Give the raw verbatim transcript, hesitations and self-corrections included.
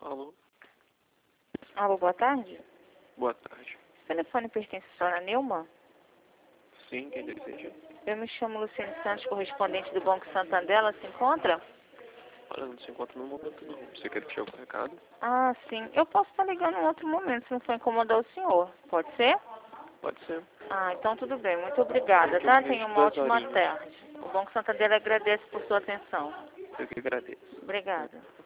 Alô? Alô, boa tarde. Boa tarde. Esse telefone pertence à senhora Nilma? Sim, quem deseja? Eu me chamo Luciane Santos, correspondente do Banco Santander. Ela se encontra? Olha, não se encontra no momento não. Você quer deixar algum recado? Ah, sim. Eu posso estar ligando em outro momento, se não for incomodar o senhor. Pode ser? Pode ser. Ah, então tudo bem. Muito obrigada, Daqui a um tá? mês, Tenha uma duas ótima horinhas. tarde. O Banco Santander agradece por sua atenção. Eu que agradeço. Obrigada.